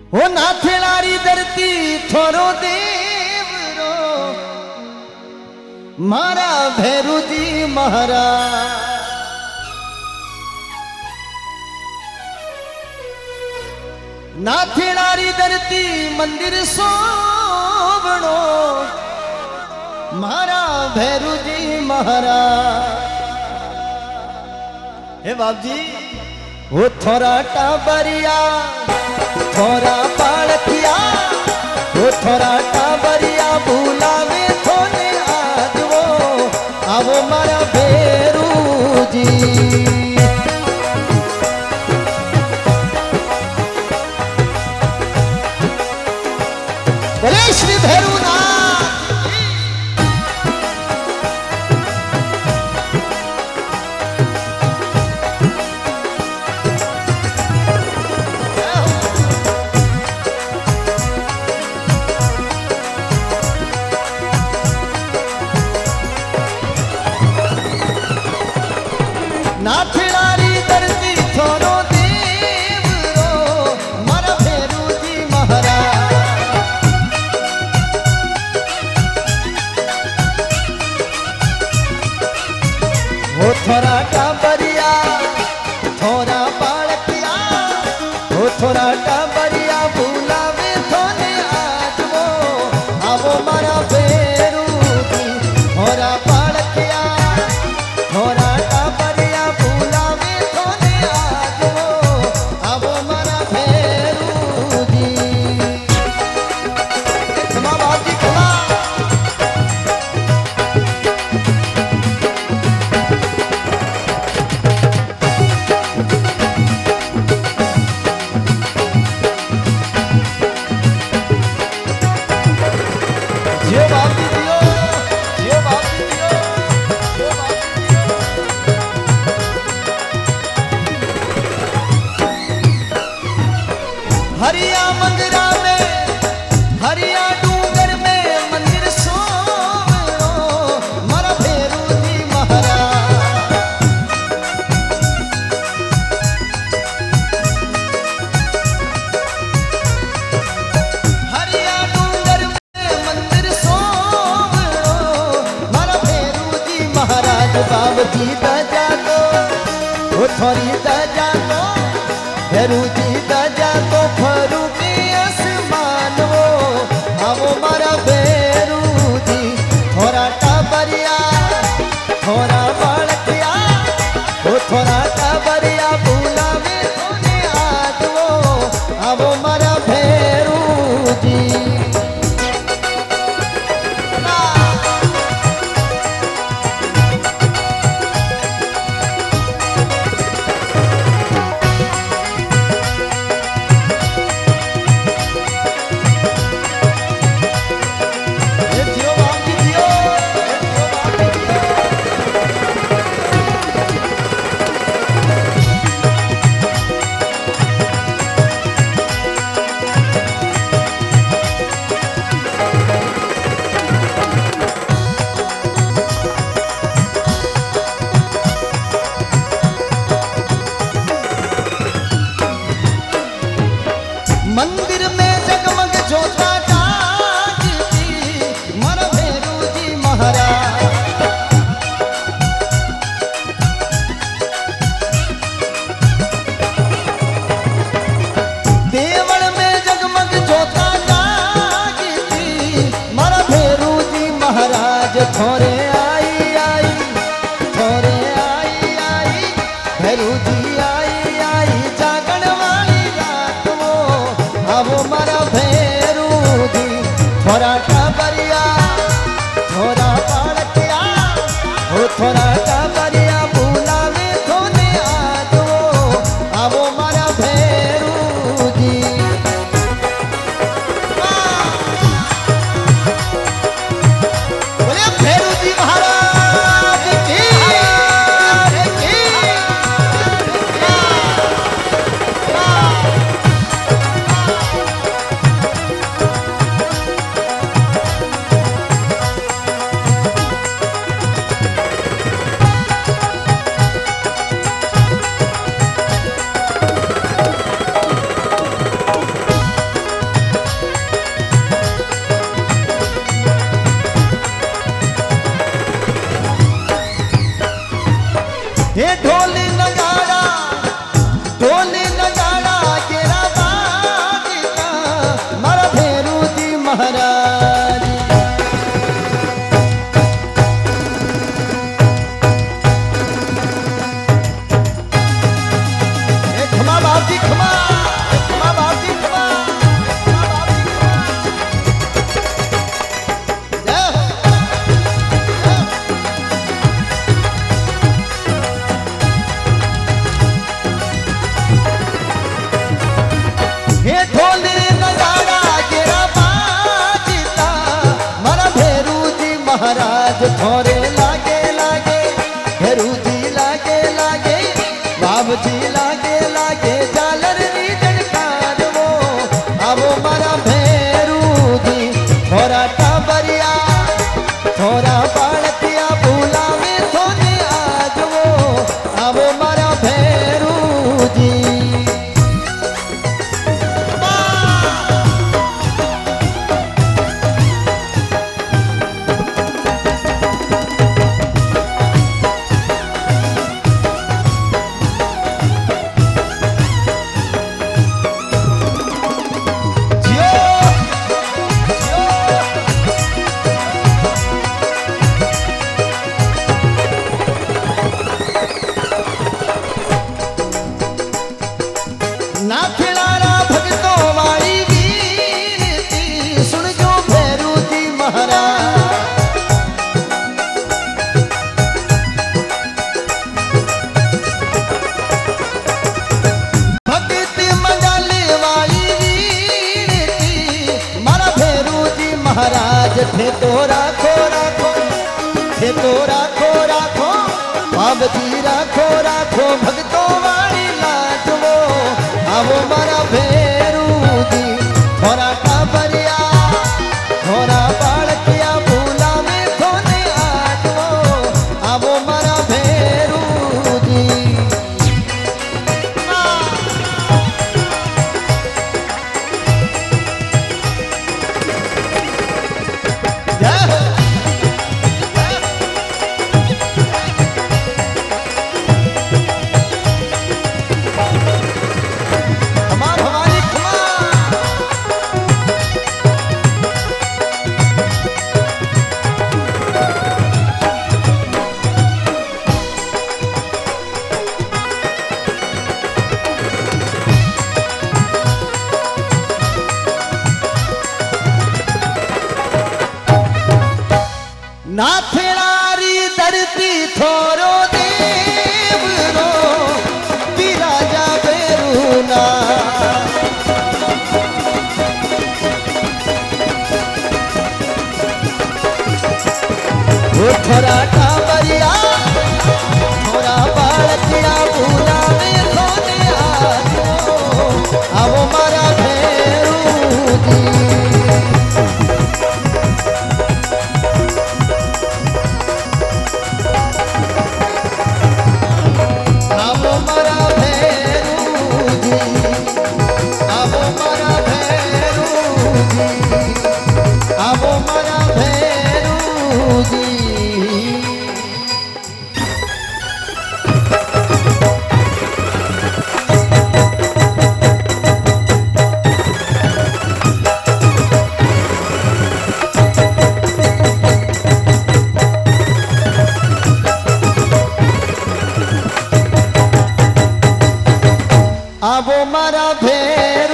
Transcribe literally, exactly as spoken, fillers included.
हो नाथेलारी धरती थोरो देवरो मारा भैरूजी महाराज। नाथेलारी धरती मंदिर सोवणो मारा भैरूजी महाराज। हे बाप जी वो थोड़ा टाबरिया थोड़ा पालकिया वो थोड़ा टाबरिया बुलावे थोने आज वो आवो मारा भैरूजी। बोले श्री भैरूनाथ। नाथेलारी धरती थोरो देवरो मारा भैरूजी महाराज। वो थोड़ा टाबरिया थोड़ा बालकिया वो थोड़ा टाबरिया बुलावे थोने आज वो आवो मारा भैरूजी। थोड़ा बालकिया थोड़ा टाबरिया बुलावे थोने आज वो आवो मारा भैरूजी। क्षमा बाप जी क्षमा। जियो बाप जी जियो जियो बाप जी जियो जियो बाप जी। हरिया मंदिरा में हरिया डूंगर में मंदिर सोवणो मारा भैरूजी महाराज। हरिया डूंगर में मंदिर सोवणो मारा भैरूजी महाराज। बाबजी दजा तो वो थोड़ी दजा तो भैरूजी दजा तो फरू के आसमान वो आवो मारा भैरूजी। थोड़ा टाबरिया थोड़ा बालकिया वो थोड़ा टाबरिया बुलावे थोने आज वो आवो मारा भैरूजी। ये जियो बाप जी जियो ये जियो बाप जी जियो। मंदिर में जगमग ज्योता जागती मारा भैरूजी महाराज। देवल में जगमग ज्योता जागती मारा भैरूजी महाराज। थोरे आई आई थोरे आई आई भैरूजी आई आई जागण वाली रात वो आवो मारा भैरूजी। थोड़ा टाबरिया थोड़ा बालकिया वो थोड़ा टाबरिया बुलावे थोने आज वो आवो मारा भैरूजी। बोले भैरूजी महाराज की की। आवो मारा भेरू जी थोड़ा टाबरिया थोड़ा बालकिया बुलावे थोने आज वो आवो मारा भेरू जी ना खिलारा भगतों वाली वीरती सुन जो भैरू जी महाराज भक्ति मंडाले वाली वीरती मारा भैरू जी महाराज थे तो राखो राखो थे तो राखो राखो बाबजी राखो राखो भगतों वाली लाज वो आवो मारा भेरू जी थोड़ा टाबरिया थोड़ा बालकिया बुलावे थोने आज वो आवो मारा भेरू जी जय हो खमा भवानी खमा नाथेरारी धरती थोरो देवरो बिराजा बेरूना वो थोड़ा टाबरिया थोड़ा बालकिया बुलावे थोने आज आवो मारा भेरू जी आवो मारा भेरू जी आवो मारा भेरू जी आवो मारा भेरू जी आवो मारा भेरू